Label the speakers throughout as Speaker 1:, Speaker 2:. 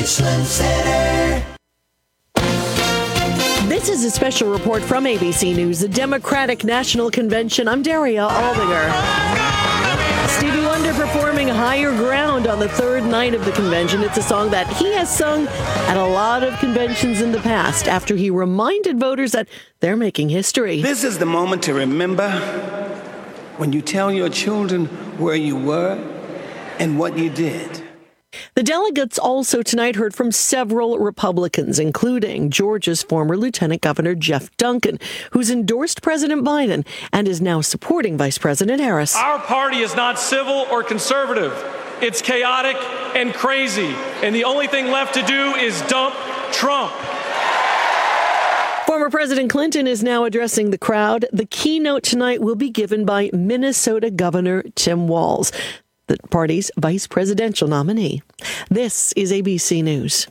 Speaker 1: Richland Center.
Speaker 2: This is a special report from ABC News, the Democratic National Convention. I'm Daria Aldinger. Stevie Wonder performing Higher Ground on the third night of the convention. It's a song that he has sung at a lot of conventions in the past after he reminded voters that they're making history.
Speaker 3: This is the moment to remember when you tell your children where you were and what you did.
Speaker 2: The delegates also tonight heard from several Republicans, including Georgia's former Lieutenant Governor Jeff Duncan, who's endorsed President Biden and is now supporting Vice President Harris.
Speaker 4: Our party is not civil or conservative. It's chaotic and crazy. And the only thing left to do is dump Trump.
Speaker 2: Former President Clinton is now addressing the crowd. The keynote tonight will be given by Minnesota Governor Tim Walz, the party's vice presidential nominee. This is ABC News.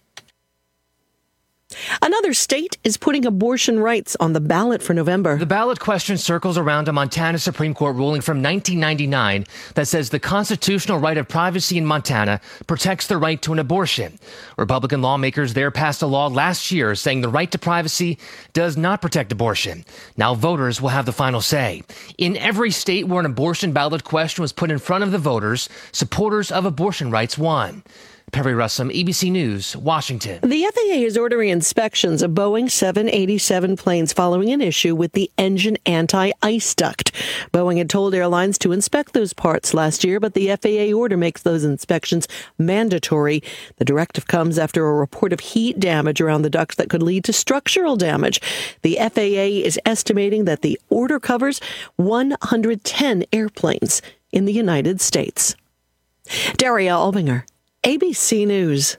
Speaker 2: Another state is putting abortion rights on the ballot for November.
Speaker 5: The ballot question circles around a Montana Supreme Court ruling from 1999 that says the constitutional right of privacy in Montana protects the right to an abortion. Republican lawmakers there passed a law last year saying the right to privacy does not protect abortion. Now voters will have the final say. In every state where an abortion ballot question was put in front of the voters, supporters of abortion rights won. Perry Russum, ABC News, Washington.
Speaker 2: The FAA is ordering inspections of Boeing 787 planes following an issue with the engine anti-ice duct. Boeing had told airlines to inspect those parts last year, but the FAA order makes those inspections mandatory. The directive comes after a report of heat damage around the duct that could lead to structural damage. The FAA is estimating that the order covers 110 airplanes in the United States. Daria Albinger, ABC News.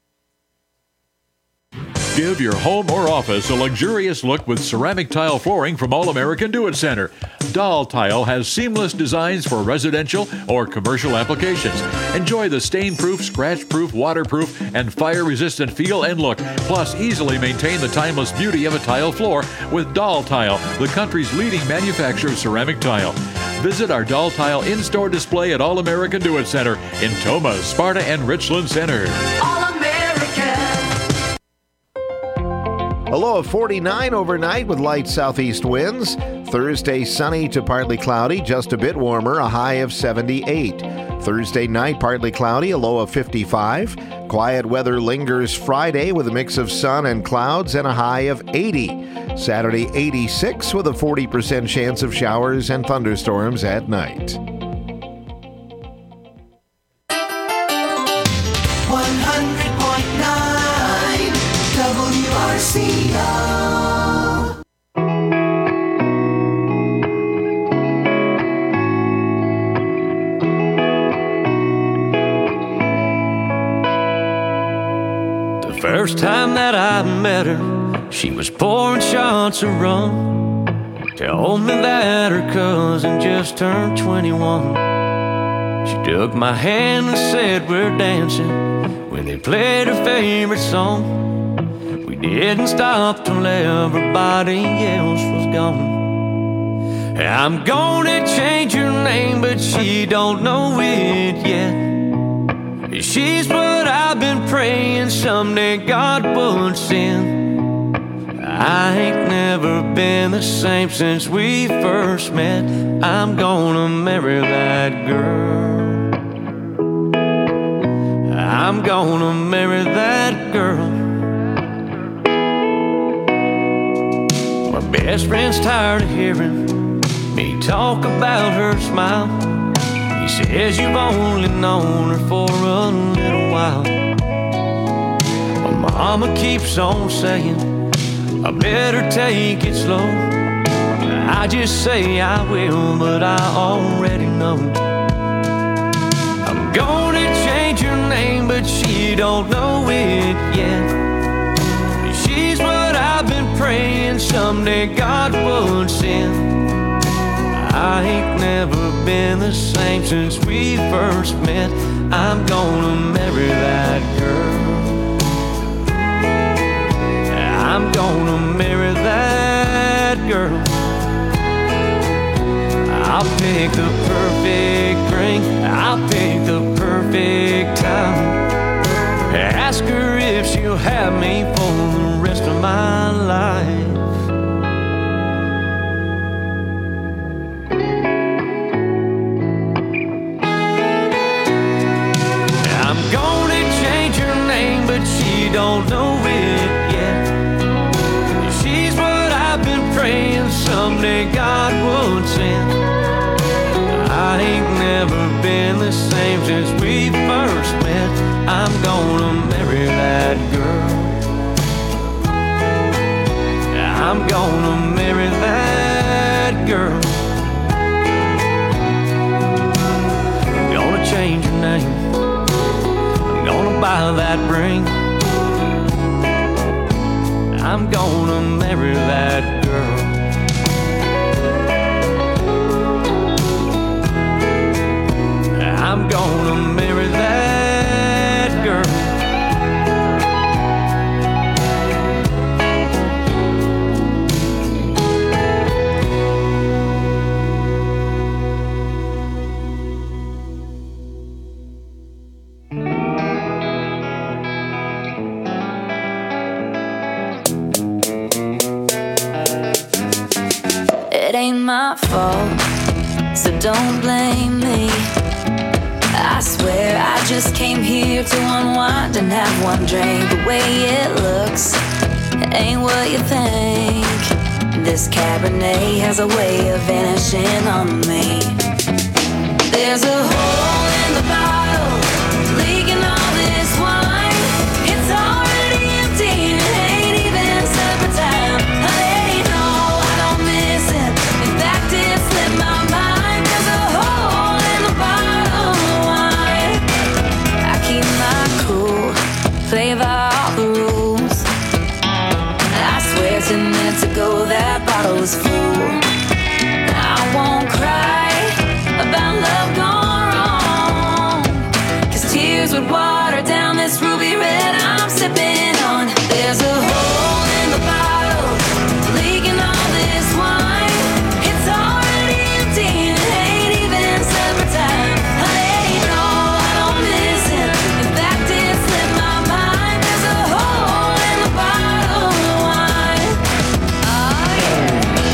Speaker 6: Give your home or office a luxurious look with ceramic tile flooring from All American Do-It-Center. Doll Tile has seamless designs for residential or commercial applications. Enjoy the stain-proof, scratch-proof, waterproof, and fire-resistant feel and look. Plus, easily maintain the timeless beauty of a tile floor with Doll Tile, the country's leading manufacturer of ceramic tile. Visit our Doll Tile in-store display at All American Do-It-Center in Tomah, Sparta, and Richland Center.
Speaker 7: A low of 49 overnight with light southeast winds. Thursday, sunny to partly cloudy, just a bit warmer, a high of 78. Thursday night, partly cloudy, a low of 55. Quiet weather lingers Friday with a mix of sun and clouds and a high of 80. Saturday, 86 with a 40% chance of showers and thunderstorms at night.
Speaker 1: 100.9 WRCO.
Speaker 8: The first time that I met her, she was pouring shots of rum. Told me that her cousin just turned 21. She took my hand and said we're dancing when they played her favorite song. We didn't stop till everybody else was gone. I'm gonna change her name, but she don't know it yet. She's what I've been praying someday God would send. I ain't never been the same since we first met. I'm gonna marry that girl. I'm gonna marry that girl. My best friend's tired of hearing me talk about her smile. He says you've only known her for a little while. My mama keeps on saying I better take it slow. I just say I will, but I already know. I'm gonna change her name, but she don't know it yet. She's what I've been praying someday God would send. I ain't never been the same since we first met. I'm gonna marry that girl. I'm gonna marry that girl. I'll pick the perfect ring, I'll pick the perfect time. Ask her wonder if she'll have me for the rest of my life. I'm gonna change her name, but she don't know it yet. She's what I've been praying someday God would send. I ain't never been the same since we first met. I'm gonna marry that girl. I'm gonna marry that girl. I'm gonna change her name. I'm gonna buy that ring. I'm gonna marry that girl. I'm gonna marry that girl.
Speaker 9: It ain't my fault, so don't blame me. I swear I just came here to unwind and have one drink. The way it looks, it ain't what you think. This Cabernet has a way of vanishing on me. There's a hole in the bottle, leaking all this wine. It's already empty and it ain't even supper time. I let you know I don't miss it. In fact, it slipped my mind. There's a hole in the bottle of wine. I keep my cool, play by all the rules. I swear 10 minutes ago that bottle was full. I won't cry about love gone wrong, 'cause tears would water down this ruby red I'm sipping on. There's a hole in the bottle, leaking all this wine. It's already empty and it ain't even supper time. I let you know I don't miss it. In fact, it slipped my mind. There's a hole in the bottle of wine. Oh yeah.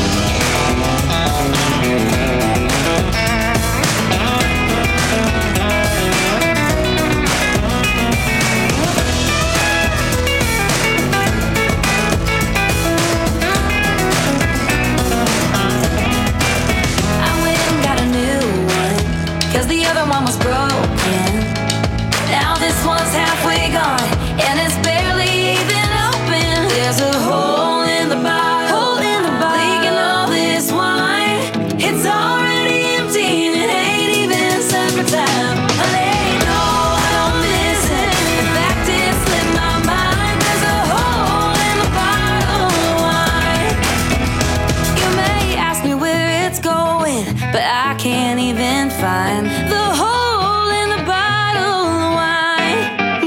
Speaker 9: I went and got a new one, 'cause the other one was broken. Now this one's halfway gone, and it's barely even open. There's a hole in the bottle, leaking all this wine. It's already empty and it ain't even supper time. I let you know I don't miss it. In fact, it slipped my mind. There's a hole in the bottle of wine. You may ask me where it's going, but I can't even find the hole in the bottle of wine.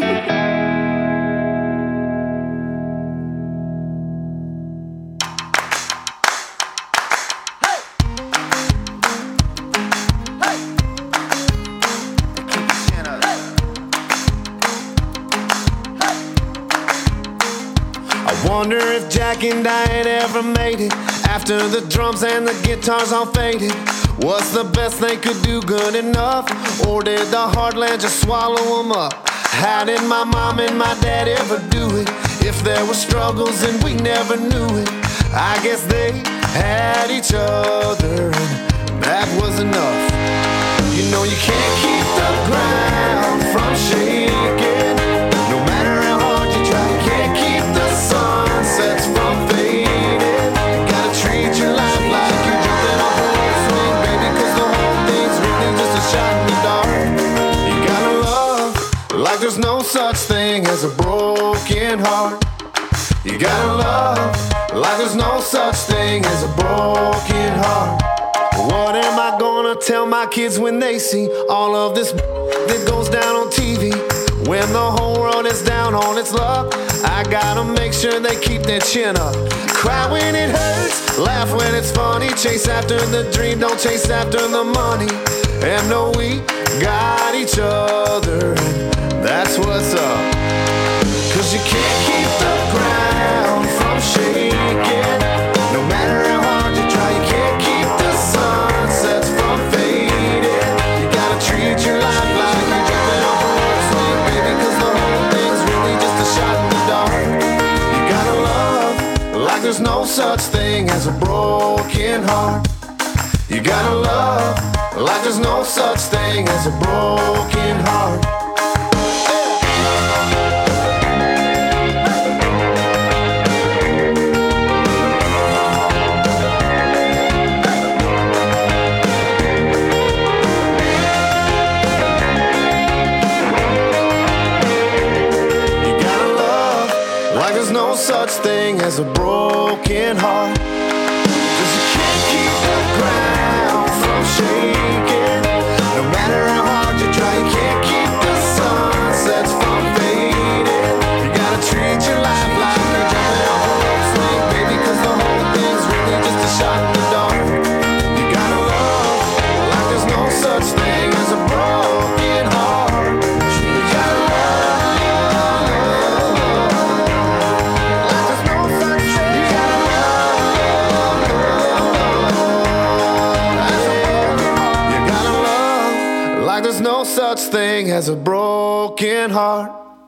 Speaker 10: I wonder if Jack and Diane ever made it after the drums and the guitars all faded. Was the best they could do good enough, or did the heartland just swallow them up? How did my mom and my dad ever do it? If there were struggles and we never knew it, I guess they had each other and that was enough. You know you can't keep the ground from shaking. No matter how hard you try, you can't keep the sunsets from fading. Gotta treat your life like you're jumping off a wall swing, baby, 'cause the whole thing's really just a shot in the dark. You gotta love like there's no such thing as a broken heart. You gotta love like there's no such thing as a broken heart. What am I gonna tell my kids when they see all of this that goes down on TV? When the whole world is down on its luck, I gotta make sure they keep their chin up. Cry when it hurts, laugh when it's funny. Chase after the dream, don't chase after the money. And know we got each other, and that's what's up. 'cause you can't keep the ground from shaking. No matter how hard you try, you can't keep the sunsets from fading. You gotta treat your life like you're jumping off a rope swing, baby, 'cause the whole thing's really just a shot in the dark. You gotta love like there's no such thing as a broken heart. You gotta love like there's no such thing as a broken heart. No such thing as a broken heart, 'cause you can't keep the ground from shaking. No matter how hard you try, you can't keep the sunsets from fading. You gotta treat your life like you're jumping off a rope swing, baby, 'cause the whole thing's really just a shot in the dark. You gotta love like there's no such thing as a broken heart. You gotta there's no such thing as a broken heart.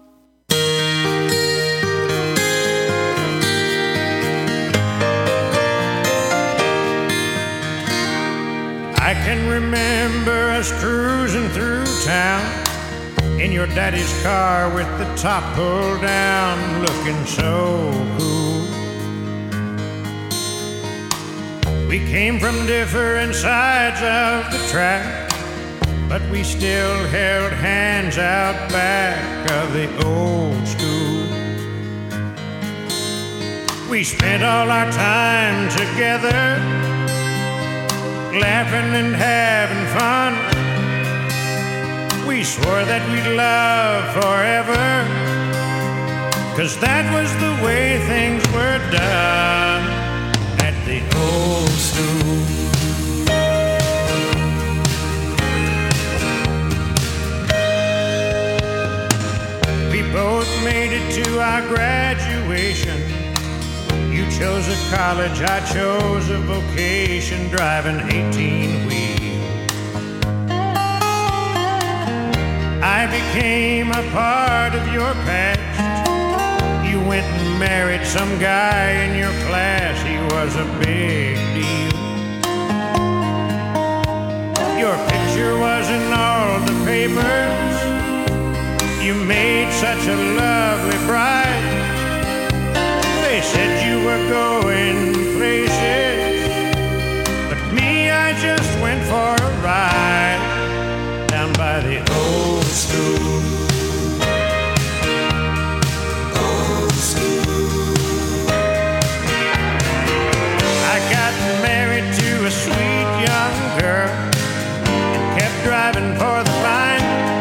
Speaker 11: I can remember us cruising through town in your daddy's car with the top pulled down, looking so cool. We came from different sides of the track, but we still held hands out back of the old school. We spent all our time together, laughing and having fun. We swore that we'd love forever, 'cause that was the way things were done at the old school. Both made it to our graduation. You chose a college, I chose a vocation, driving 18-wheel. I became a part of your past. You went and married some guy in your class. He was a big deal. Your picture was in all the papers. You made such a lovely bride. They said you were going places, but me, I just went for a ride down by the old school. Old school. I got married to a sweet young girl and kept driving for the line.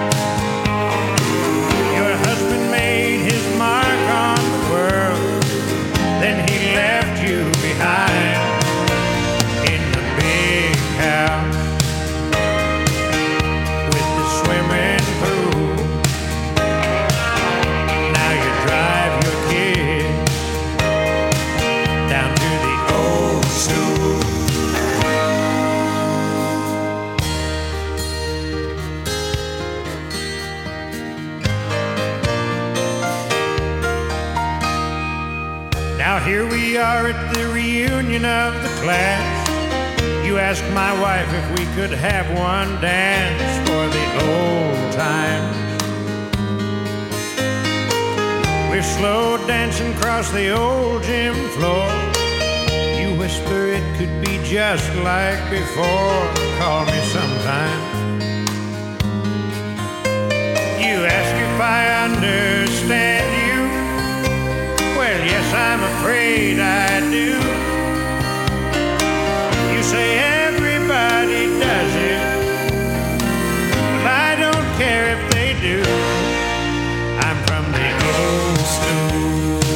Speaker 11: Made his mark on the world, then he left you behind in the big house with the swimming pool. Now you drive your kids down to the old school. Now here we are at the reunion of the class. You asked my wife if we could have one dance for the old times. We're slow dancing across the old gym floor. You whisper it could be just like before. Call me sometime. You ask if I understand you. Well, yes, I'm afraid I do. You say everybody does it. Well, I don't care if they do. I'm from the old school.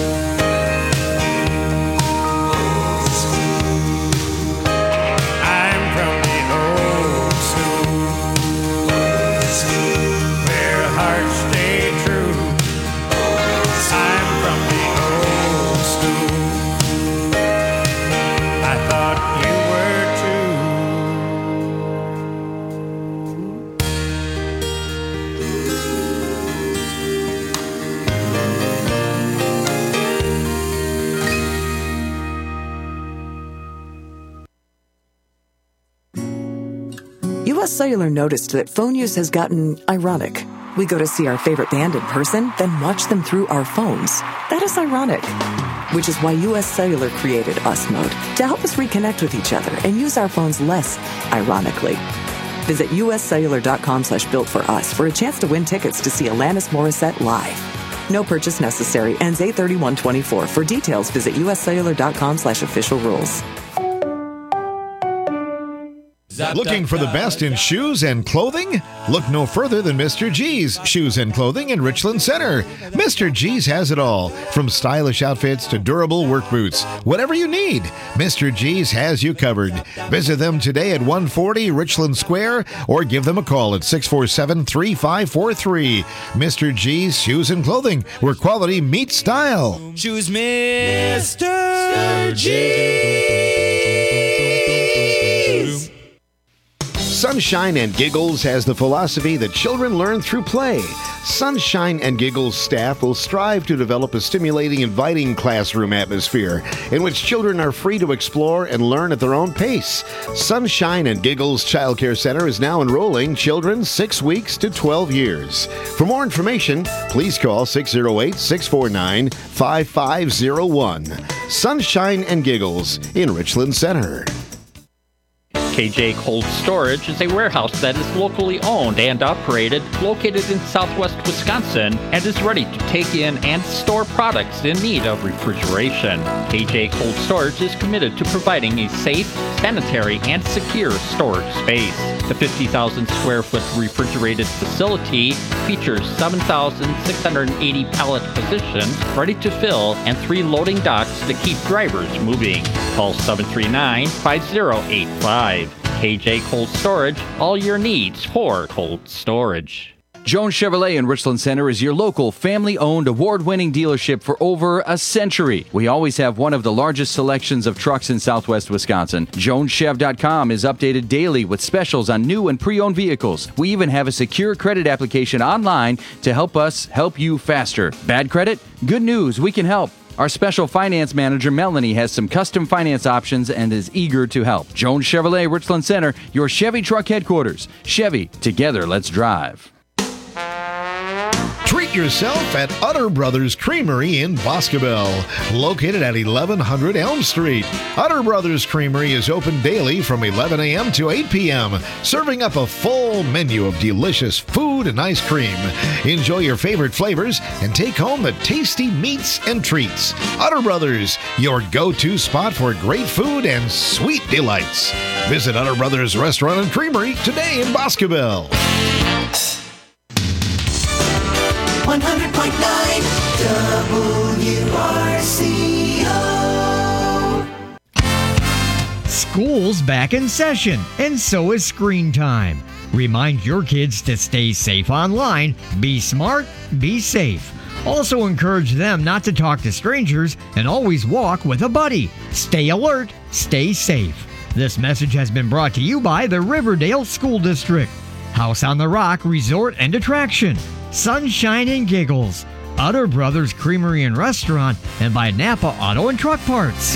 Speaker 11: I'm from the old school. Where hearts stay true.
Speaker 12: U.S. Cellular noticed that phone use has gotten ironic. We go to see our favorite band in person, then watch them through our phones. That is ironic. Which is why U.S. Cellular created US Mode to help us reconnect with each other and use our phones less ironically. Visit uscellular.com/builtforus for a chance to win tickets to see Alanis Morissette live. No purchase necessary. Ends 8/31/24. For details, visit uscellular.com/official rules.
Speaker 7: Looking for the best in shoes and clothing? Look no further than Mr. G's Shoes and Clothing in Richland Center. Mr. G's has it all, from stylish outfits to durable work boots. Whatever you need, Mr. G's has you covered. Visit them today at 140 Richland Square or give them a call at 647-3543. Mr. G's Shoes and Clothing, where quality meets style.
Speaker 1: Choose Mr. G.
Speaker 7: Sunshine and Giggles has the philosophy that children learn through play. Sunshine and Giggles staff will strive to develop a stimulating, inviting classroom atmosphere in which children are free to explore and learn at their own pace. Sunshine and Giggles Child Care Center is now enrolling children 6 weeks to 12 years. For more information, please call 608-649-5501. Sunshine and Giggles in Richland Center.
Speaker 13: KJ Cold Storage is a warehouse that is locally owned and operated, located in southwest Wisconsin, and is ready to take in and store products in need of refrigeration. KJ Cold Storage is committed to providing a safe, sanitary, and secure storage space. The 50,000 square foot refrigerated facility features 7,680 pallet positions ready to fill and 3 loading docks to keep drivers moving. Call 739-5085. KJ Cold Storage, all your needs for cold storage.
Speaker 14: Jones Chevrolet in Richland Center is your local family-owned, award-winning dealership for over a century. We always have one of the largest selections of trucks in southwest Wisconsin. JonesChev.com is updated daily with specials on new and pre-owned vehicles. We even have a secure credit application online to help us help you faster. Bad credit? Good news, we can help. Our special finance manager, Melanie, has some custom finance options and is eager to help. Jones Chevrolet, Richland Center, your Chevy truck headquarters. Chevy, together, let's drive.
Speaker 7: Treat yourself at Utter Brothers Creamery in Boscobel, located at 1100 Elm Street. Utter Brothers Creamery is open daily from 11 a.m. to 8 p.m., serving up a full menu of delicious food and ice cream. Enjoy your favorite flavors and take home the tasty meats and treats. Utter Brothers, your go-to spot for great food and sweet delights. Visit Utter Brothers Restaurant and Creamery today in Boscobel.
Speaker 1: 100.9 WRCO.
Speaker 15: School's back in session, and so is Screen Time. Remind your kids to stay safe online, be smart, be safe. Also encourage them not to talk to strangers and always walk with a buddy. Stay alert, stay safe. This message has been brought to you by the Riverdale School District, House on the Rock Resort and Attraction, Sunshine and Giggles, Utter Brothers Creamery and Restaurant, and by Napa Auto and Truck Parts.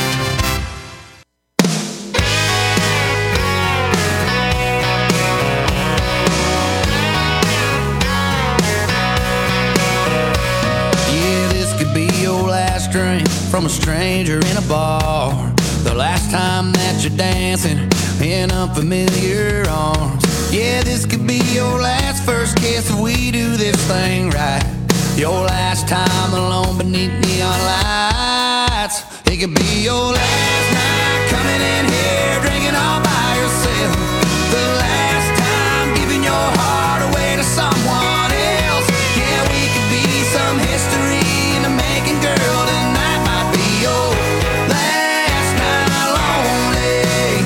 Speaker 16: Yeah, this could be your last drink from a stranger in a bar. The last time that you're dancing in unfamiliar arms. Yeah, this could be your last first kiss if we do this thing right. Your last time alone beneath neon lights. It could be your last night coming in here drinking all by yourself. The last time giving your heart away to someone else. Yeah, we could be some history in the making, girl. Tonight might be your last night lonely.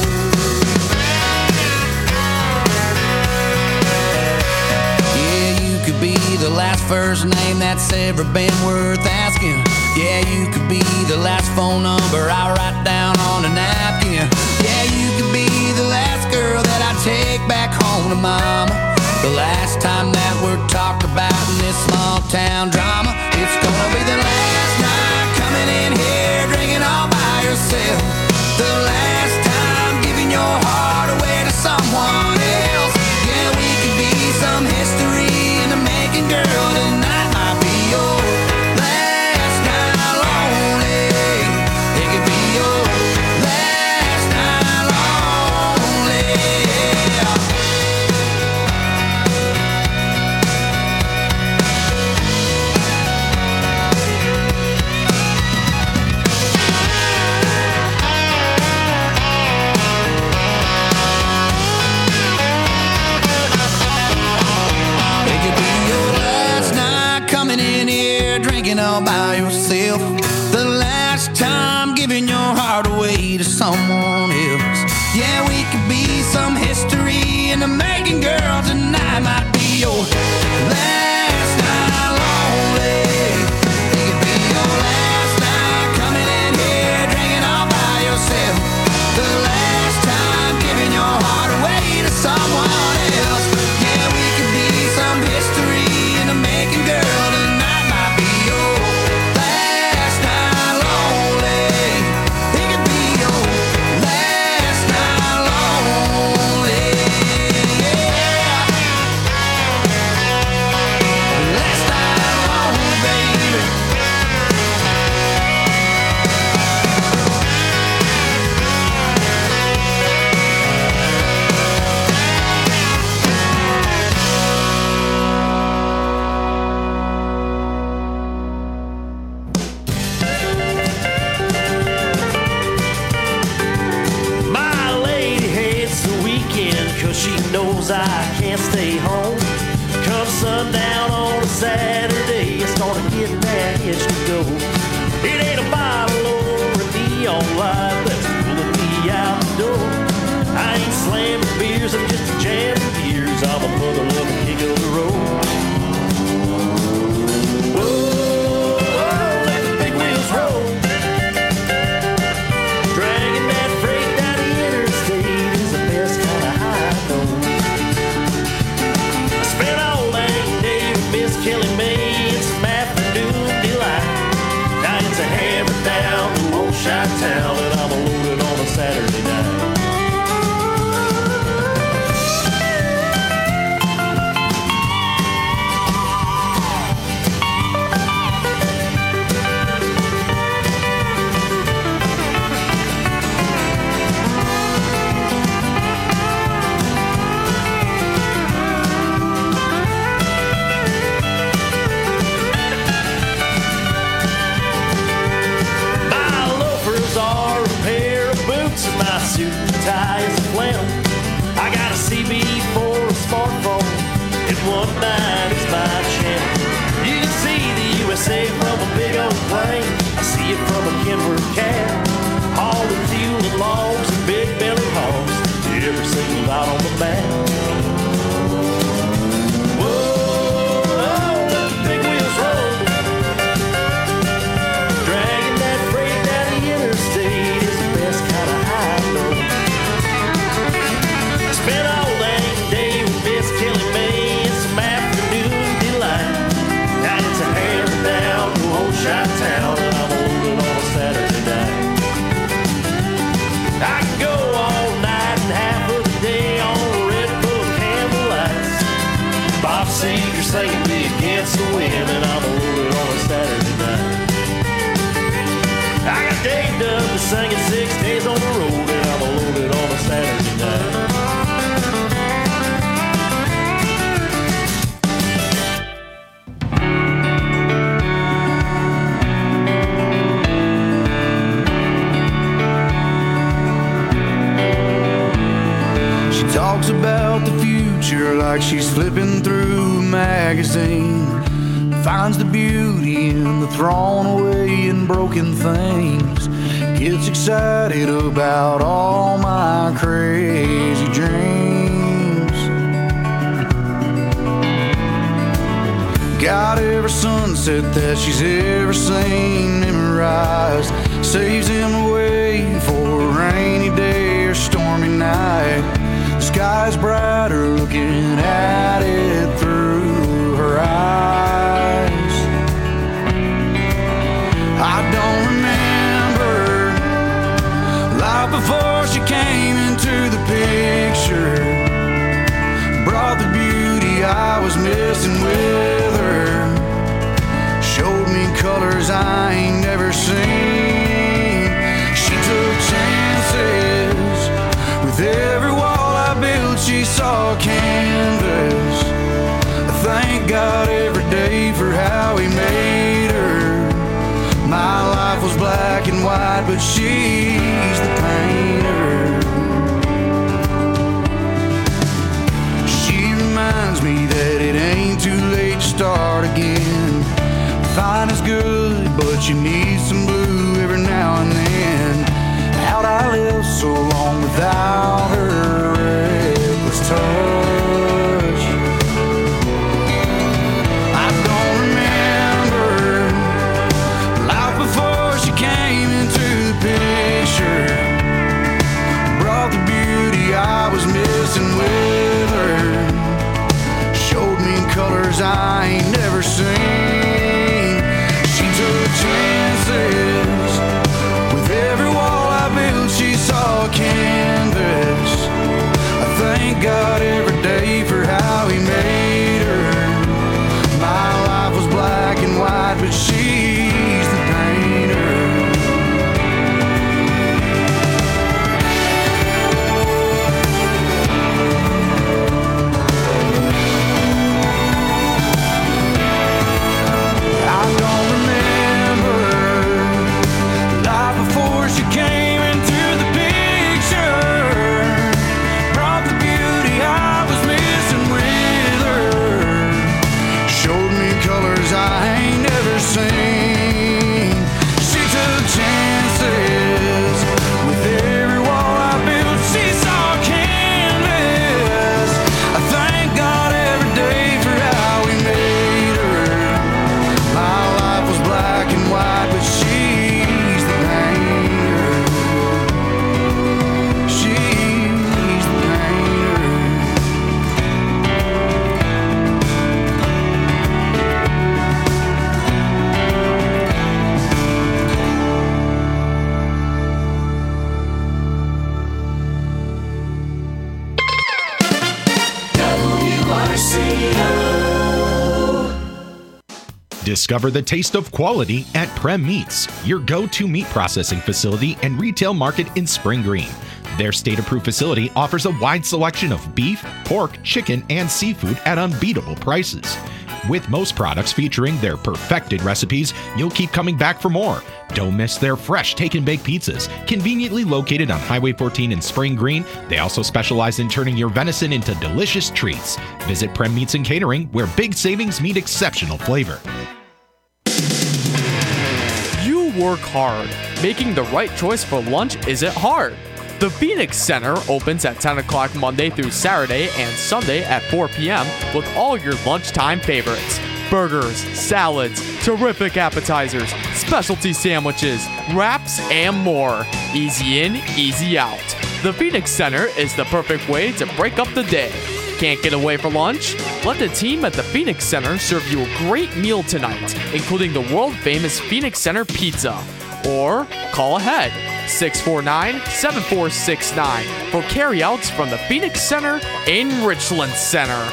Speaker 16: Yeah, you could be the last first name that's ever been worth asking. Yeah, you could be the last phone number I write down on a napkin. Yeah, you could be the last girl that I take back home to mama. The last time that we're talked about in this small town drama. It's gonna be the last night coming in here drinking all by yourself. The last time giving your heart away to someone all by yourself. The last time giving your heart away to someone else. Yeah, we could be some history in the making, girl. Tonight might be your last night lonely. It could be your last night coming in here, drinking all by yourself. The last time giving your heart away to someone else. Yeah, we could be some history in the making, girl. Tonight might be your last night lonely. It could be your last night lonely. Yeah. Last night lonely, baby.
Speaker 17: My lady hates the weekend 'cause she knows I can't stay home. Come sundown on a Saturday, I start getting that itch to go. It ain't a bottle or a neon light that's pulling me out the door. I ain't slamming beers, I'm just jamming gears. I'm a mother loving king of the road. Whoa, whoa, let the big wheels roll. Dragging that freight down the interstate is the best kind of high I know. I spent all that day with Miss Kelly May and some afternoon delight. Now it's a hammer down to old Chi-Town and I'm loaded on a Saturday night. My loafers are a pair of boots and my suit and tie is a flannel. I got a CB for a smartphone and one night is my channel. You can see the USA from a big old plane. I see it from a Kenworth cab. All the fuel and logs and big belly hogs. Every single dot on the map. Whoa, let the big wheels roll. Dragging that freight down the interstate is the best kind of high I know. I spent all that day with Miss Kelly May and some afternoon delight. Now it's a hammer down to old Chi-Town and I'm loaded on a Saturday night. I can go all night and half of the day on a Red Bull candlelights. Bob Seger singing me against the wind and I'm loaded on a Saturday night. I got Dave Douglas singing 6 days on the road and I'm loaded on a Saturday night.
Speaker 16: She talks about the future like she's flipping through a magazine. Finds the beauty in the thrown away and broken things. Gets excited about all my crazy dreams. Got every sunset that she's ever seen memorized. Saves him away for a rainy day or stormy night. The sky's brighter looking at it through her eyes. I don't remember life before she came into the picture. Brought the beauty I was missing with her. Showed me colors I ain't never seen. She took chances with every wall I built. She saw canvas. I thank God every day for how he made her. My life was black and white, but she's the painter. She reminds me that it ain't too late to start again. Fine as good but you need some blue every now and then. How'd I live so long without her reckless touch? I don't remember life before she came into the picture. Brought the beauty I was missing with her. Showed me colors I ain't never seen. She took chances. With every wall I built, she saw a canvas. I thank God every day for how he made her. My life was black and white, but she's the painter. I don't remember life before she came into the picture. Brought the beauty I was missing with her. Showed me colors I ain't never seen. She took chances. With every wall I built, she saw a canvas. I thank God every day for how he made her. My life was black and white, but she's the painter. She's the painter.
Speaker 18: Discover the taste of quality at Prem Meats, your go-to meat processing facility and retail market in Spring Green. Their state-approved facility offers a wide selection of beef, pork, chicken, and seafood at unbeatable prices. With most products featuring their perfected recipes, you'll keep coming back for more. Don't miss their fresh take-and-bake pizzas, conveniently located on Highway 14 in Spring Green. They also specialize in turning your venison into delicious treats. Visit Prem Meats and Catering, where big savings meet exceptional flavor.
Speaker 19: You work hard. Making the right choice for lunch isn't hard. The Phoenix Center opens at 10 o'clock Monday through Saturday and Sunday at 4 p.m. with all your lunchtime favorites. Burgers, salads, terrific appetizers, specialty sandwiches, wraps, and more. Easy in, easy out. The Phoenix Center is the perfect way to break up the day. Can't get away for lunch? Let the team at the Phoenix Center serve you a great meal tonight, including the world-famous Phoenix Center Pizza. Or call ahead, 649-7469 for carryouts from the Phoenix Center in Richland Center.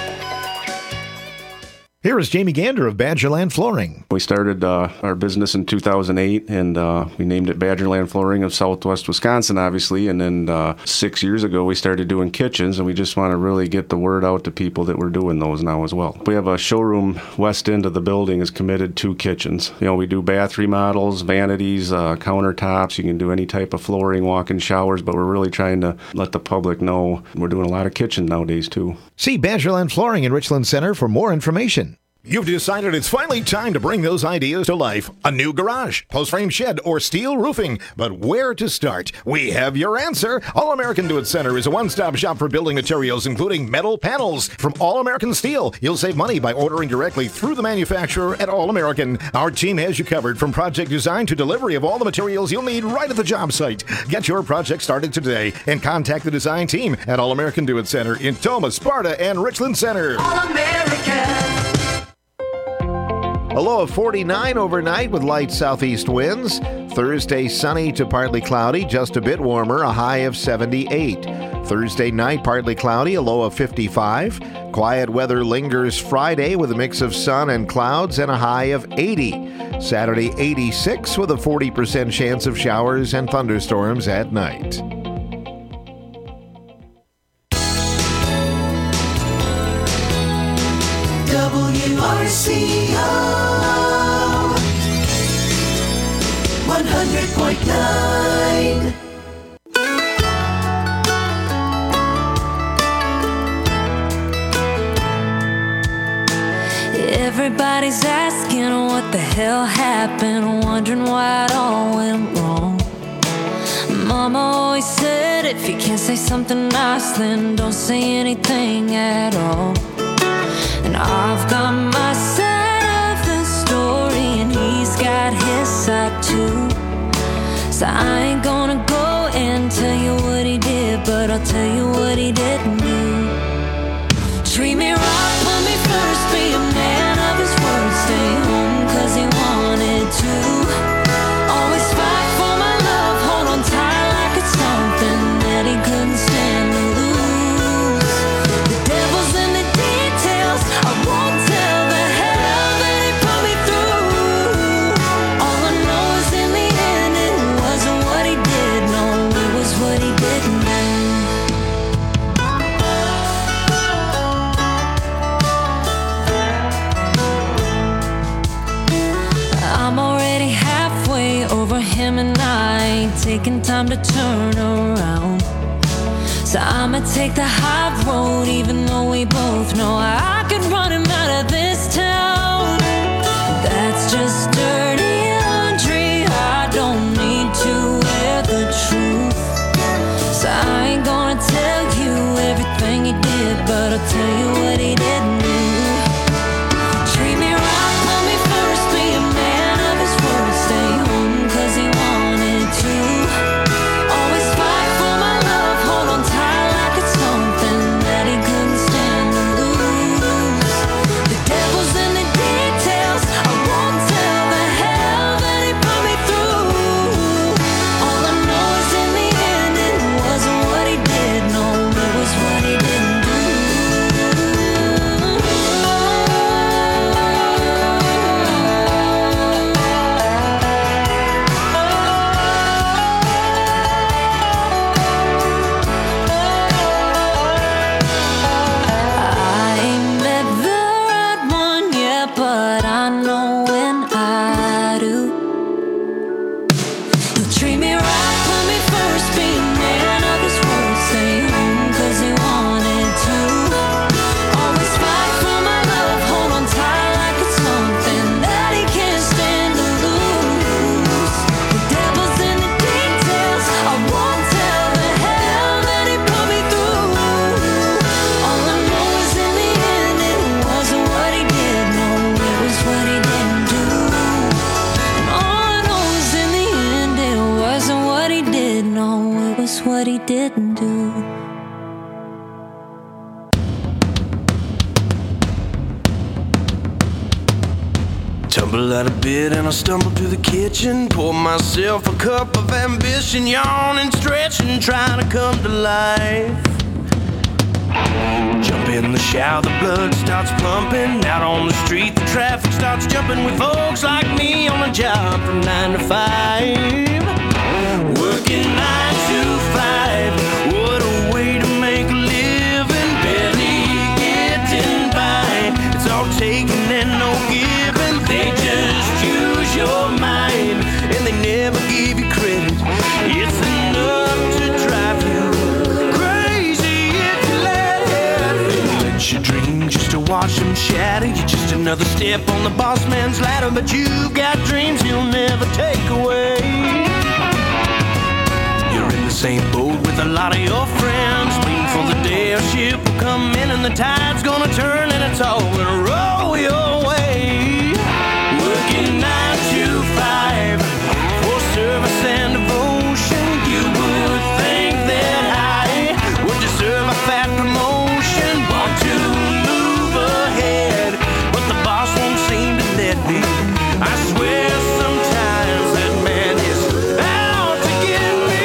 Speaker 7: Here is Jamie Gander of Badgerland Flooring.
Speaker 20: We started our business in 2008, and we named it Badgerland Flooring of Southwest Wisconsin, obviously. And then 6 years ago, we started doing kitchens, and we just want to really get the word out to people that we're doing those now as well. We have a showroom west end of the building is committed to kitchens. You know, we do bath remodels, vanities, countertops. You can do any type of flooring, walk-in showers, but we're really trying to let the public know we're doing a lot of kitchen nowadays, too.
Speaker 7: See Badgerland Flooring in Richland Center for more information. You've decided it's finally time to bring those ideas to life. A new garage, post-frame shed, or steel roofing. But where to start? We have your answer. All American Do It Center is a one-stop shop for building materials, including metal panels from All American Steel. You'll save money by ordering directly through the manufacturer at All American. Our team has you covered from project design to delivery of all the materials you'll need right at the job site. Get your project started today and contact the design team at All American Do It Center in Toma, Sparta, and Richland Center.
Speaker 1: All American.
Speaker 7: A low of 49 overnight with light southeast winds. Thursday, sunny to partly cloudy, just a bit warmer, a high of 78. Thursday night, partly cloudy, a low of 55. Quiet weather lingers Friday with a mix of sun and clouds and a high of 80. Saturday, 86 with a 40% chance of showers and thunderstorms at night.
Speaker 1: WRCO 100.9.
Speaker 9: Everybody's asking what what the hell happened, wondering why it all went wrong. Mama always said if you can't say something nice, then don't say anything at all. And I've got my side of the story, and he's got his side too. So I ain't gonna go and tell you what he did, but I'll tell you what he didn't do. Treat me right, put me first, be a man of his word, stay home 'cause he wanted to. Always fight for my love, hold on tight like it's something that he couldn't stand to lose. The devil's in the details, I won't tell the hell that he put me through. All I know is in the end it wasn't what he did, no, it was what he didn't do. I'm already halfway over him and I ain't taking time to turn around. So I'ma take the high road even though we both know I could run him out of this town. That's just dirty laundry, I don't need to wear the truth. So I ain't gonna tell you everything he did, but I'll tell you what he didn't do. Treat me right, put me first, be a man of his word, stay home 'cause he wanted to. Always fight for my love, hold on tight like it's something that he couldn't stand to lose. The devil's in the details, I won't tell the hell that he put me through. All I know is in the end it wasn't what he did, no, it was what he didn't do. I ain't met the right one yet, but I know when I do. He'll treat me right, put me first, be a man of his word, stay home 'cause he wanted to. Always fight for my love, hold on tight like it's something that he can't stand to lose. The devil's in the details, I won't tell the hell that he put me through. All I know is in the end it wasn't what he did, no, it was what he didn't do. And all I know is in the end it wasn't what he did, no, it was what he didn't do.
Speaker 10: Tumble out of bed and I stumble to the kitchen. Pour myself a cup of ambition, yawn and stretch and try to come to life. Jump in the shower, the blood starts pumping. Out on the street, the traffic starts jumping with folks like me on a job from 9 to 5. Working 9 to 5, what a way to make a living. Barely getting by, it's all taking and no giving. They just use your mind and they never give you credit. It's enough to drive you crazy if you let it. Let your dream just to watch them shatter. You're just another step on the boss man's ladder, but you've got dreams he'll never take away. You're in the same boat with a lot of your friends, waiting for the day a ship will come in and the tide's gonna turn and it's all gonna roll your way. Working 9 to 5 for service and devotion. You would think that I would deserve a fat promotion. Want to move ahead, but the boss won't seem to let me. I swear sometimes that man is out to get me.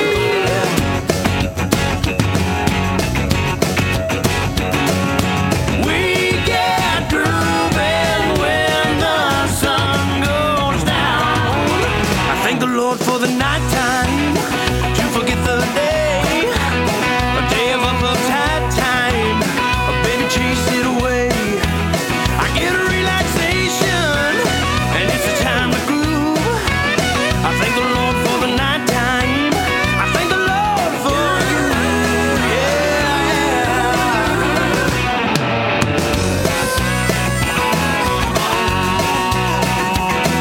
Speaker 10: We get grooving when the sun goes down. I thank the Lord for the nighttime to forget the day. A day of uptight time, I better chase it away. I get a relaxation, and it's a time to groove. I thank the Lord for the nighttime. I thank the Lord for you. Yeah.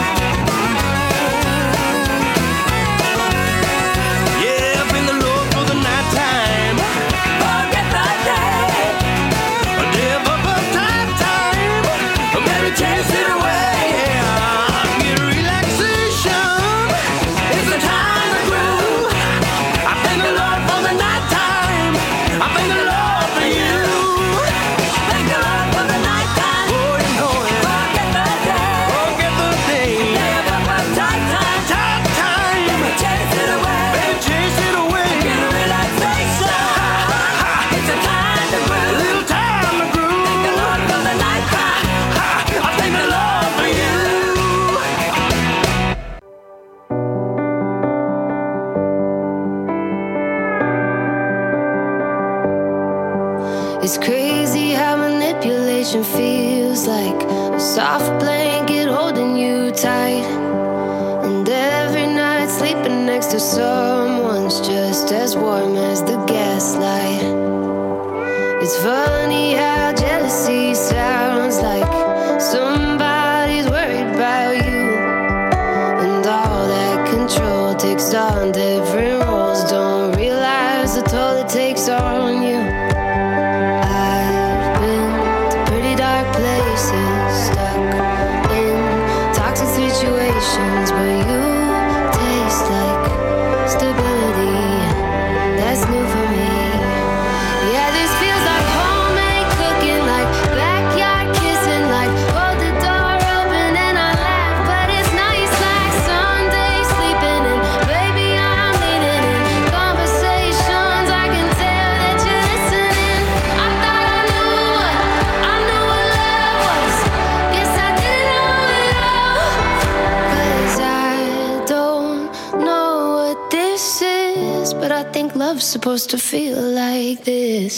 Speaker 21: It's crazy how manipulation feels like a soft blanket holding you tight. And every night sleeping next to someone's just as warm as the gaslight. It's funny how jealousy sounds like somebody's worried about you. And all that control takes on different roles. Don't realize the toll it takes on you. I've been to pretty dark places, stuck in toxic situations, but you taste like stability. That's new for me. Yeah, this feels like homemade cooking, like backyard kissing, like hold the door open and I laugh, but it's nice like Sunday sleeping in. Baby, I'm leaning in conversations. I can tell that you're listening. I thought I knew what love was. Guess I didn't know it all. 'Cause I don't know what this is, but I think love's supposed to feel like this.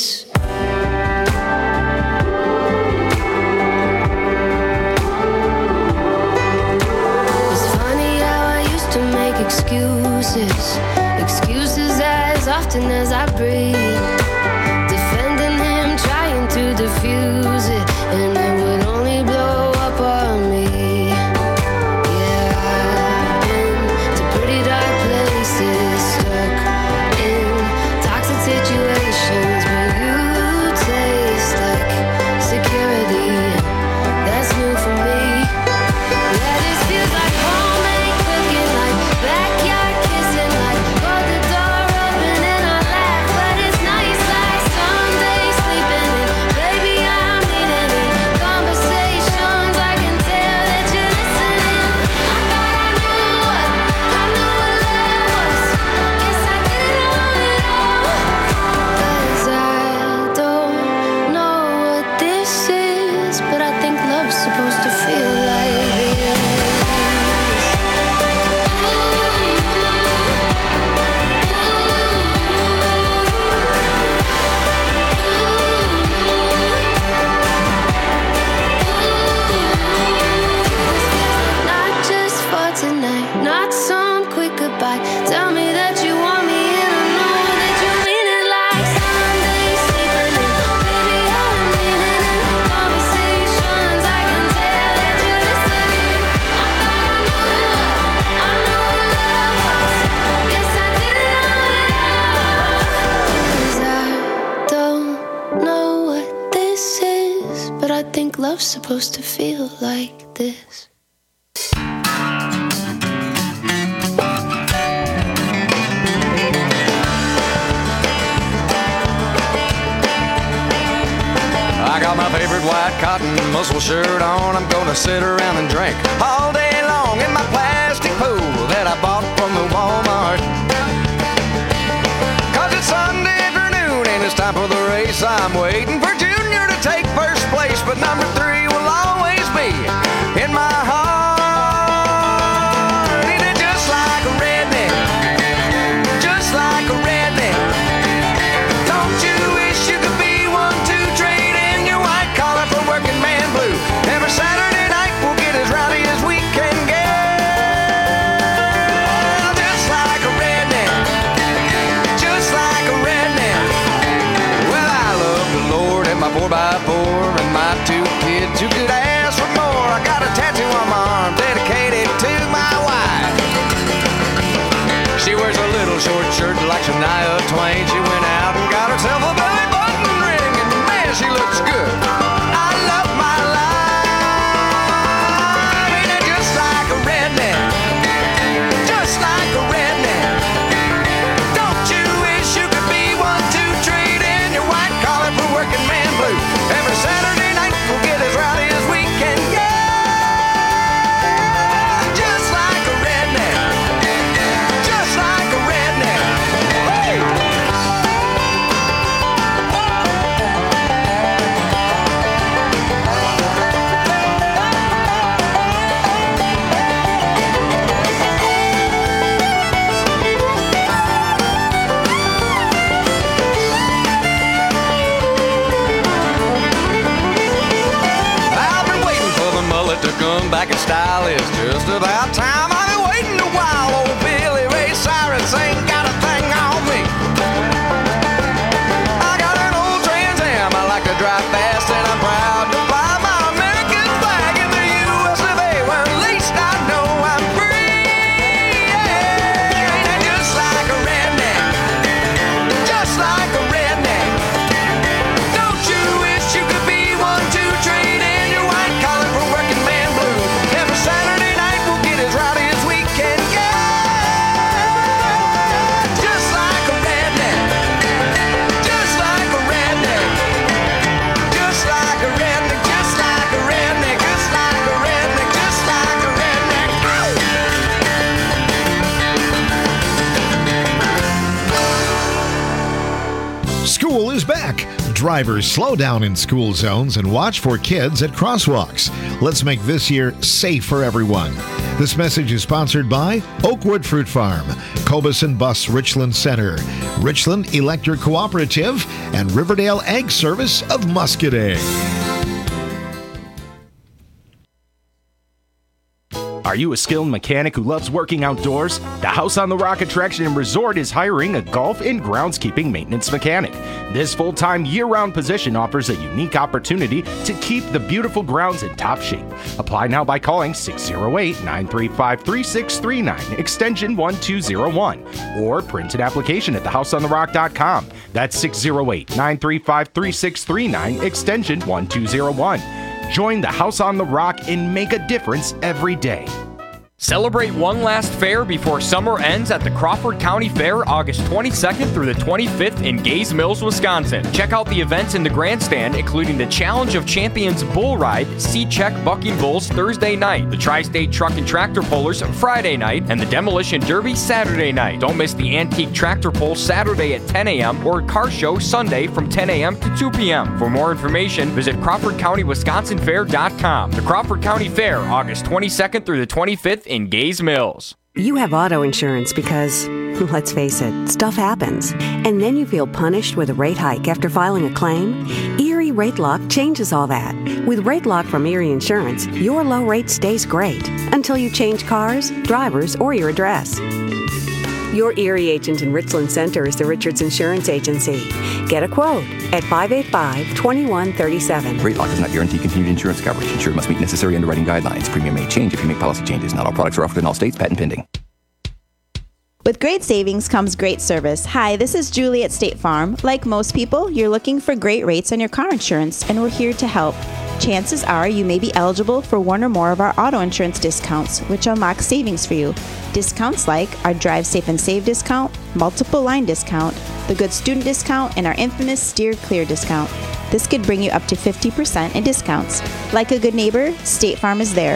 Speaker 21: It's funny how I used to make excuses as often as I breathe, defending him, trying to diffuse it, and it would only blow up on me. Yeah, I've been to pretty dark places, stuck in toxic situations, but you taste like security. That's new for me. Yeah, this feels like homemade cooking, like backyard kissing, like hold the door open and I laugh, but it's nice like Sunday sleeping in. Baby, I'm leaning in conversations. I can tell that you're listening. I thought I knew what love was. Guess I didn't know it all. 'Cause I don't know what this is, but I think love's supposed to feel like this. Not just for tonight, not some quick goodbye. Tell me that you want me and I know that you mean it like Sunday sleeping in. Baby, I'm leaning in conversations. I can tell that you're listening. I thought I knew what love was. Guess I didn't know it all. 'Cause I don't know what this is, but I think love's supposed to feel like this.
Speaker 22: I got my favorite white cotton muscle shirt on. I'm gonna sit around and drink all day long in my plastic pool that I bought from the Walmart. 'Cause it's Sunday afternoon and it's time for the race. I'm waiting for Junior to take first place, but number 3 will always be in my heart. Ain't it just like a redneck? Just like a redneck. Don't you wish you could be one to trade in your white collar for working man blue? Every Saturday night we'll get as rowdy as we can get. Just like a redneck. Just like a redneck. Well, I love the Lord and my 4x4 and my 2 kids. Who could ask for more? I got a tattoo on my arm dedicated to my wife. She wears a little short shirt like Shania Twain. She went out and got herself a belly button ring, and man, she looks good. I love my life. Ain't it just like a redneck? Just like a redneck. Don't you wish you could be one to trade in your white collar for working man blue? Every Saturday night we'll get as rowdy as we can get. Just like a redneck. Just like a redneck. Hey!
Speaker 16: back in style. It's just about time. I've been waiting a while. Old Billy Ray Cyrus ain't got a thing on me. I got an old Trans Am. I like to drive fast and I'm proud to fly my American flag in the US of A. Well, at least I know I'm free. Yeah. Just like a redneck. Just like a redneck. Don't you wish you could be one to trade in your white collar for working man blue? Every Saturday night we'll get as rowdy as we can get. Just like a redneck. Just like a redneck. Just like a redneck. Just like a redneck. Just like a redneck. Just like a redneck.
Speaker 3: School is back. Drivers, slow down in school zones and watch for kids at crosswalks. Let's make this year safe for everyone. This message is sponsored by Oakwood Fruit Farm, Cobus and Bus Richland Center, Richland Electric Cooperative, and Riverdale Ag Service of Muscadet.
Speaker 18: Are you a skilled mechanic who loves working outdoors? The House on the Rock Attraction and Resort is hiring a golf and groundskeeping maintenance mechanic. This full-time year-round position offers a unique opportunity to keep the beautiful grounds in top shape. Apply now by calling 608-935-3639, extension 1201, or print an application at thehouseontherock.com. That's 608-935-3639, extension 1201. Join the House on the Rock and make a difference every day.
Speaker 4: Celebrate one last fair before summer ends at the Crawford County Fair, August 22nd through the 25th in Gays Mills, Wisconsin. Check out the events in the grandstand, including the Challenge of Champions Bull Ride, C-Check Bucking Bulls Thursday night, the Tri-State Truck and Tractor Pullers Friday night, and the Demolition Derby Saturday night. Don't miss the Antique Tractor Pull Saturday at 10 a.m. or Car Show Sunday from 10 a.m. to 2 p.m. For more information, visit CrawfordCountyWisconsinFair.com. The Crawford County Fair, August 22nd through the 25th in Gays Mills.
Speaker 23: You have auto insurance because, let's face it, stuff happens. And then you feel punished with a rate hike after filing a claim? Erie Rate Lock changes all that. With Rate Lock from Erie Insurance, your low rate stays great until you change cars, drivers, or your address. Your Erie agent in Richland Center is the Richards Insurance Agency. Get a quote at 585-2137.
Speaker 24: Rate Lock does not guarantee continued insurance coverage. Insured must meet necessary underwriting guidelines. Premium may change if you make policy changes. Not all products are offered in all states. Patent pending.
Speaker 25: With great savings comes great service. Hi, this is Julie at State Farm. Like most people, you're looking for great rates on your car insurance, and we're here to help. Chances are you may be eligible for one or more of our auto insurance discounts, which unlock savings for you. Discounts like our Drive Safe and Save discount, multiple line discount, the Good Student discount, and our infamous Steer Clear discount. This could bring you up to 50% in discounts. Like a good neighbor, State Farm is there.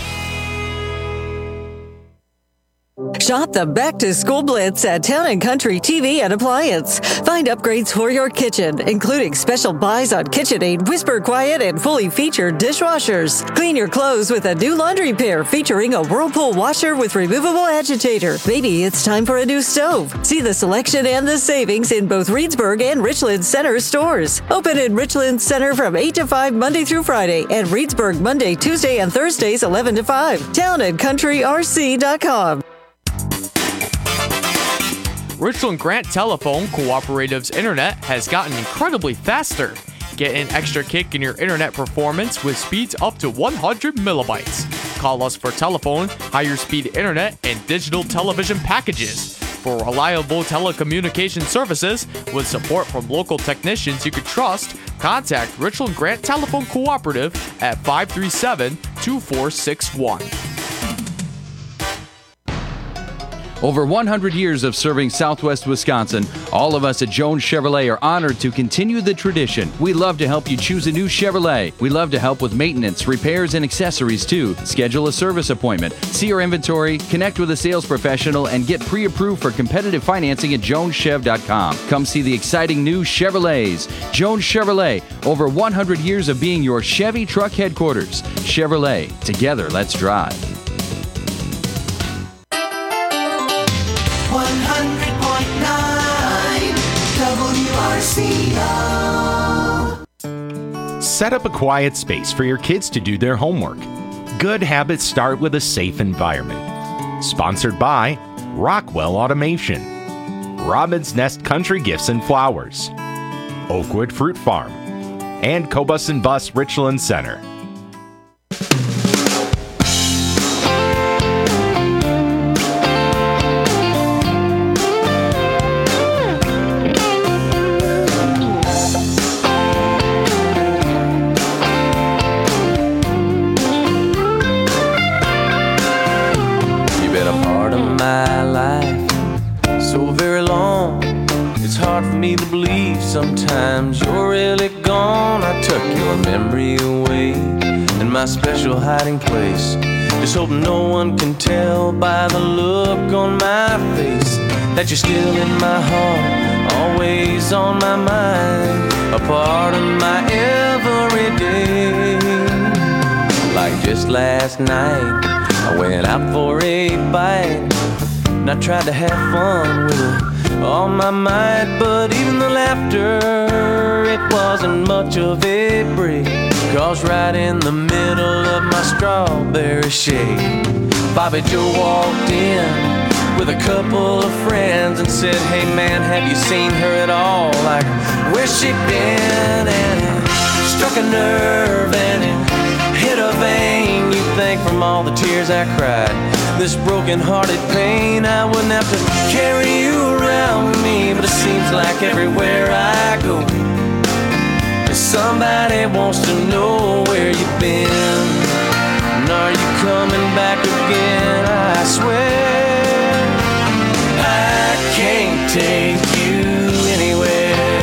Speaker 26: Shop the Back to School Blitz at Town & Country TV and Appliance. Find upgrades for your kitchen, including special buys on KitchenAid, Whisper Quiet, and fully featured dishwashers. Clean your clothes with a new laundry pair featuring a Whirlpool washer with removable agitator. Maybe it's time for a new stove. See the selection and the savings in both Reedsburg and Richland Center stores. Open in Richland Center from 8 to 5 Monday through Friday, and Reedsburg Monday, Tuesday, and Thursdays 11 to 5. TownandCountryRC.com.
Speaker 19: Richland Grant Telephone Cooperative's internet has gotten incredibly faster. Get an extra kick in your internet performance with speeds up to 100 millibytes. Call us for telephone, higher speed internet, and digital television packages. For reliable telecommunication services with support from local technicians you can trust, contact Richland Grant Telephone Cooperative at 537-2461.
Speaker 14: Over 100 years of serving Southwest Wisconsin, all of us at Jones Chevrolet are honored to continue the tradition. We love to help you choose a new Chevrolet. We love to help with maintenance, repairs, and accessories too. Schedule a service appointment, see our inventory, connect with a sales professional, and get pre-approved for competitive financing at joneschev.com. Come see the exciting new Chevrolets. Jones Chevrolet, over 100 years of being your Chevy truck headquarters. Chevrolet, together let's drive.
Speaker 1: 100.9 WRCO.
Speaker 18: Set up a quiet space for your kids to do their homework. Good habits start with a safe environment. Sponsored by Rockwell Automation, Robin's Nest Country Gifts and Flowers, Oakwood Fruit Farm, and Cobus and Bus Richland Center.
Speaker 2: Sometimes you're really gone. I tuck your memory away in my special hiding place. Just hope no one can tell by the look on my face that you're still in my heart, always on my mind, a part of my everyday. Like just last night, I went out for a bite and I tried to have fun with her all my might, but even the laughter, it wasn't much of a break. 'Cause right in the middle of my strawberry shake, Bobby Joe walked in with a couple of friends and said, "Hey man, have you seen her at all? Like, where's she been?" And it struck a nerve and it hit a vein. You'd think from all the tears I cried, this broken-hearted pain, I wouldn't have to carry you around with me. But it seems like everywhere I go, somebody wants to know where you've been. And are you coming back again? I swear I can't take you anywhere.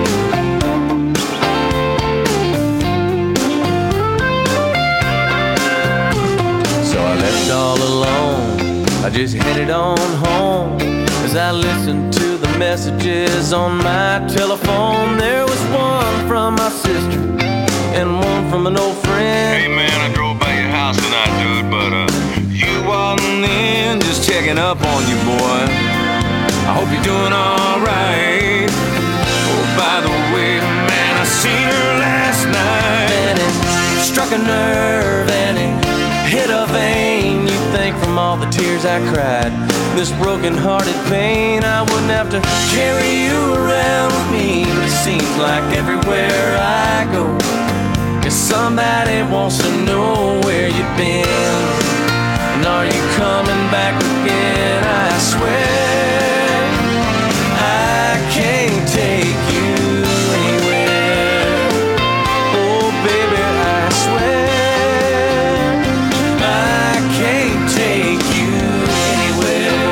Speaker 2: So I left all alone, I just headed on home. As I listened to the messages on my telephone, there was one from my sister and one from an old friend.
Speaker 5: Hey man, I drove by your house tonight, dude, but you wasn't in. Just checking up on you, boy. I hope you're doing alright. Oh, by the way, man, I seen her last night.
Speaker 2: And it struck a nerve and it hit a vein. You'd think from all the tears I cried, this broken-hearted pain, I wouldn't have to carry you around with me. But it seems like everywhere I go, somebody wants to know where you've been. And are you coming back again? I swear I can't take you anywhere. Oh baby, I swear I can't take you anywhere.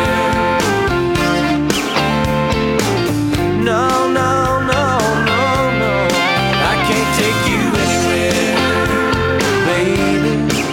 Speaker 2: No, no, no, no, no, I can't take you anywhere, baby.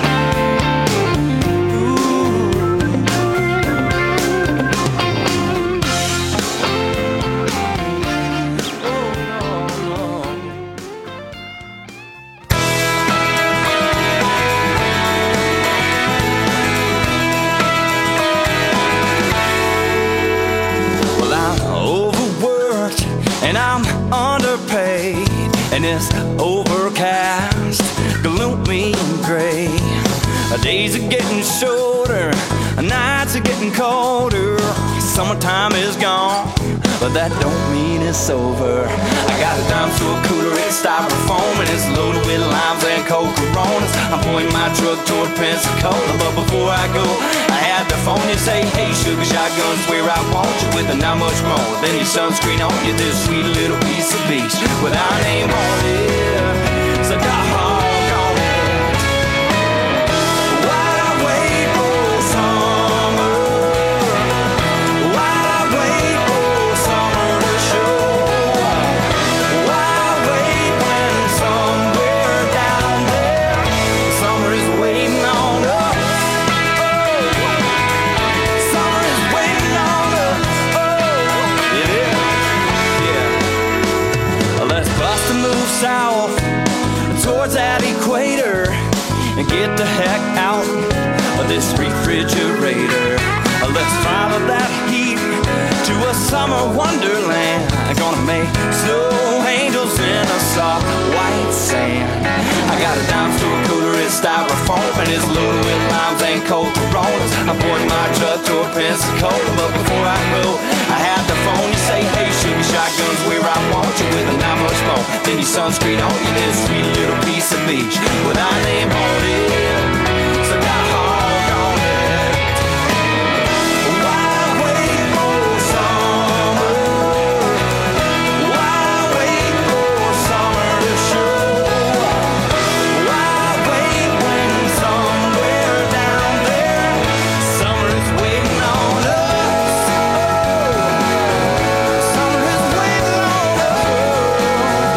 Speaker 2: Well, I'm overworked and I'm underpaid, and it's overcast, gloomy and gray. Days are getting shorter, nights are getting colder. Summertime is gone, but that don't mean it's over. I got a dime store cooler, it's styrofoam, and it's loaded with limes and cold Coronas. I'm pointing my truck toward Pensacola, but before I go, I had to phone you, say, hey, sugar shotgun's where I want you, with not much more than your sunscreen on you. This sweet little piece of beach without a name on it. So dog on it. While I wait for summer, while I wait for summer to show, while I wait when somewhere down there summer is waiting on us. Summer is waiting on us. Yeah. Let's bust a move south towards that equator and get the heck out of this refrigerator. Let's follow that heat to a summer wonderland. Gonna make snow angels in a soft white sand. I got a dime store cooler, it's
Speaker 22: styrofoam, and it's loaded with limes and cold Coronas. I poured my truck to a Pensacola, but before I go, I had the phone. You say, hey, sugar shotguns, where I want you with a not much more. Then your sunscreen on you, this sweet little piece of beach with our name on it. So die hard on it. Why wait for summer? Why wait for summer to show? Why wait when somewhere down there summer is waiting on us? Summer is waiting on us.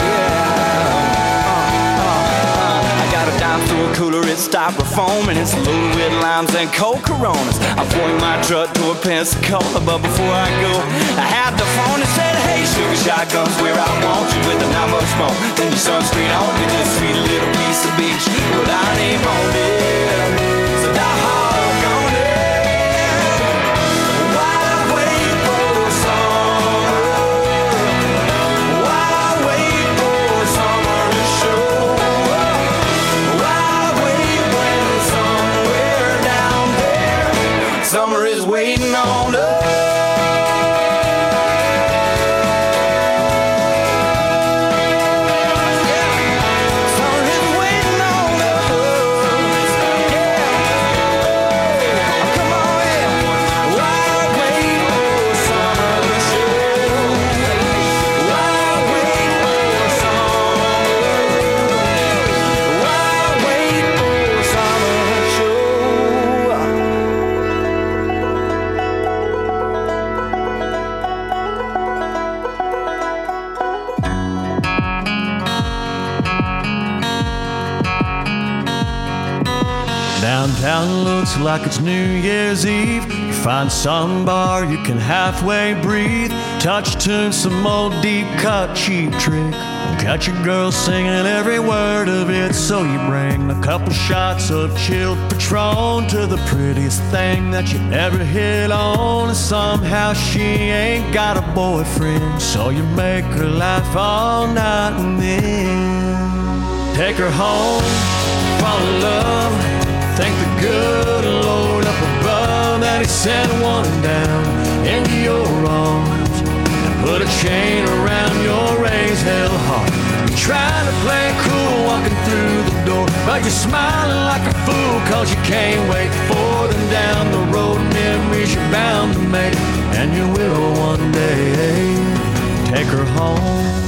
Speaker 22: Yeah. I got a dime store cooler, it's styrofoam, and it's loaded with limes and cold Coronas. I'm pouring my truck to a Pensacola, but before I go, I had the phone and said, hey, sugar shotguns, where I want you with a not much more. Then your sunscreen on me, this sweet little piece of beach with our name on it. So die hard on it. Why wait for summer? Why wait for summer to show? Why wait when somewhere down there summer is waiting on us?
Speaker 17: Downtown looks like it's New Year's Eve. You find some bar you can halfway breathe. Touch a tune, some old deep cut cheap trick. Got your girl singing every word of it. So you bring a couple shots of chilled Patron to the prettiest thing that you ever hit on. And somehow she ain't got a boyfriend, so you make her laugh all night and then take her home, fall in love. Thank the good Lord up above that He sent one down into your arms and put a chain around your raised hell heart. You're trying to play cool walking through the door, but you're smiling like a fool cause you can't wait for them down the road. Memories you're bound to make, and you will one day take her home.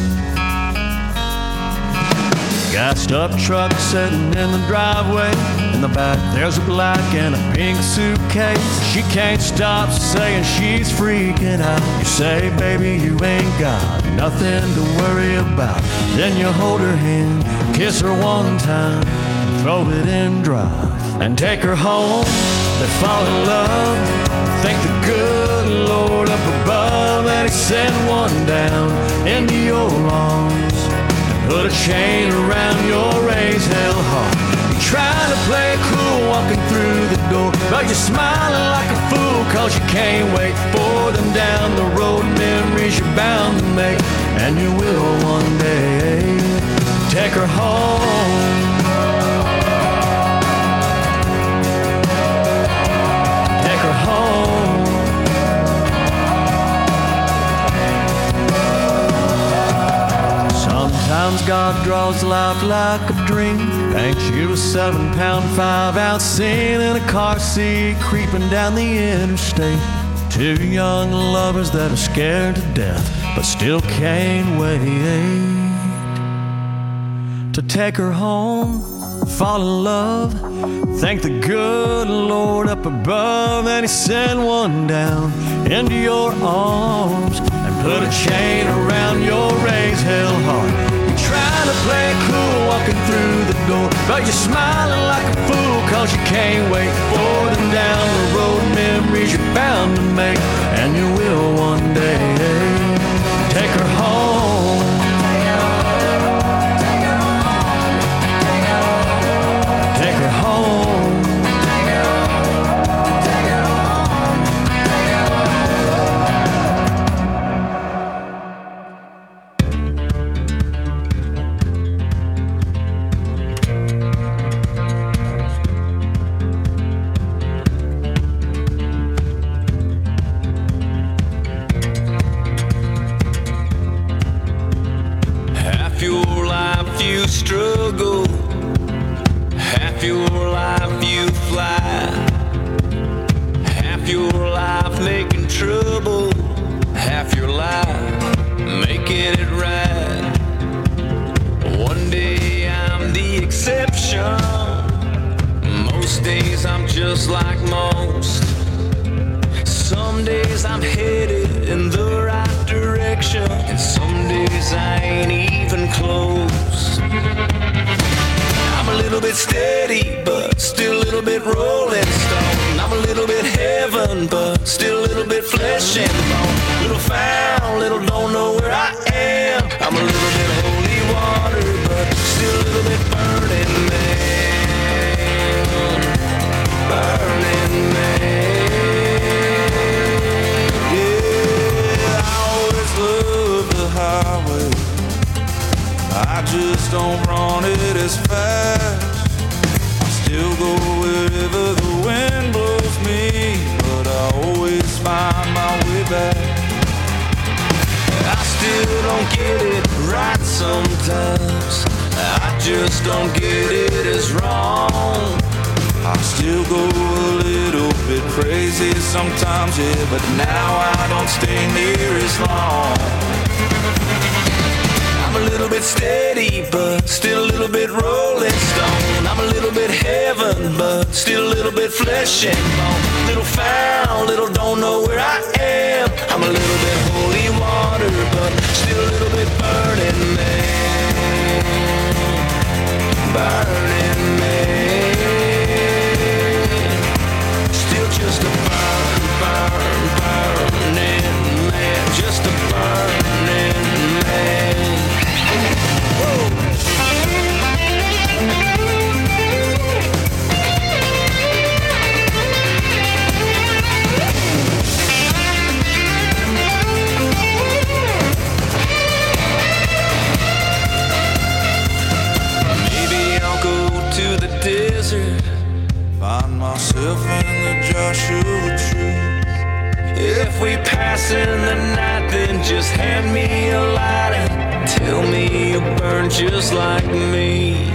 Speaker 17: Gassed up truck sitting in the driveway. In the back there's a black and a pink suitcase. She can't stop saying she's freaking out. You say, baby, you ain't got nothing to worry about. Then you hold her hand, kiss her one time, throw it in drive, and take her home. They fall in love. Thank the good Lord up above that He sent one down into your arms. Put a chain around your raised hell heart. You're trying to play cool walking through the door, but you're smiling like a fool cause you can't wait for them down the road. Memories you're bound to make, and you will one day take her home. Take her home. Sometimes God draws life like a dream, paints you a 7-pound 5-ounce scene in a car seat creeping down the interstate. Two young lovers that are scared to death but still can't wait to take her home, fall in love. Thank the good Lord up above that He sent one down into your arms and put a chain around your raised hell heart. Trying to play cool walking through the door, but you're smiling like a fool cause you can't wait for them down the road. Memories you're bound to make, and you will one day take her home. Take her home.
Speaker 2: headed in the right direction, and some days I ain't even close. I'm a little bit steady, but still a little bit rolling stone. I'm a little bit heaven, but still a little bit flesh and bone. Little foul, little don't know where I am. I'm a little bit holy water, but still a little bit burning man. Burning man. Yeah, I always love the highway. I just don't run it as fast. I still go wherever the wind blows me, but I always find my way back. I still don't get it right sometimes. I just don't get it as wrong. I still go a little bit crazy sometimes, yeah, but now I don't stay near as long. I'm a little bit steady, but still a little bit rolling stone. I'm a little bit heaven, but still a little bit flesh and bone. Little foul, little don't know where I am. I'm a little bit holy water, but still a little bit burning man. Burning man. Still just a burning man. Just a burning man. Maybe I'll go to the desert, find myself in the Joshua tree. If we pass in the night, then just hand me a lighter. Tell me you burn just like me.